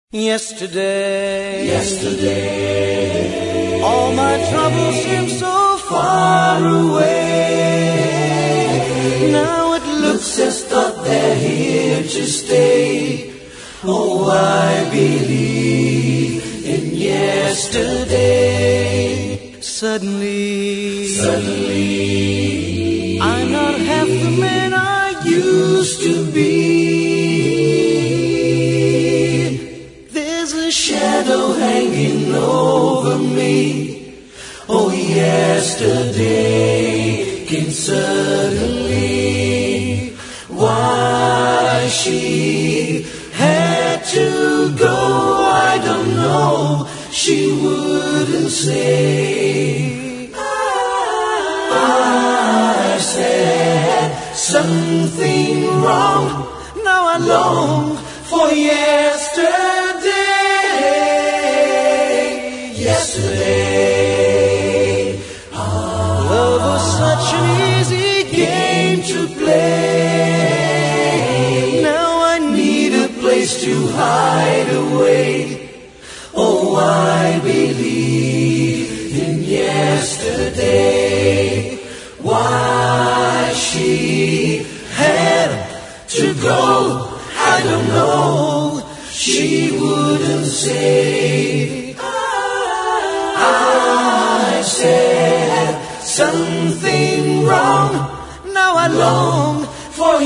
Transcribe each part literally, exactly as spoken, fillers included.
Yesterday, yesterday, all my troubles seem so far away. Now it looks as though they're here to stay. Oh, I believe in yesterday. Suddenly, suddenly, I'm not half the man I used to be. A shadow hanging over me. Oh, yesterday came suddenly. Why she had to go, I don't know. She wouldn't say. I said something wrong. Now I long for yesterday. Yesterday, love was such an easy game to play. Now I need a place to hide away. Oh, I believe in yesterday. Why she had to go, I don't know. She wouldn't say. I said something wrong. Now I long for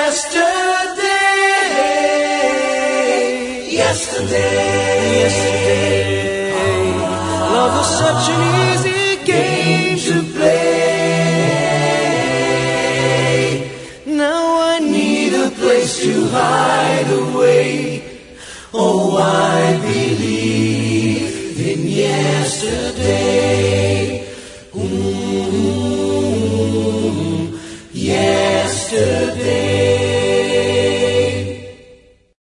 yesterday. Yesterday, yesterday. Love was such an easy game to play. Now I need a place to hide away. Oh, I believe in yesterday. Mm-hmm. Yesterday.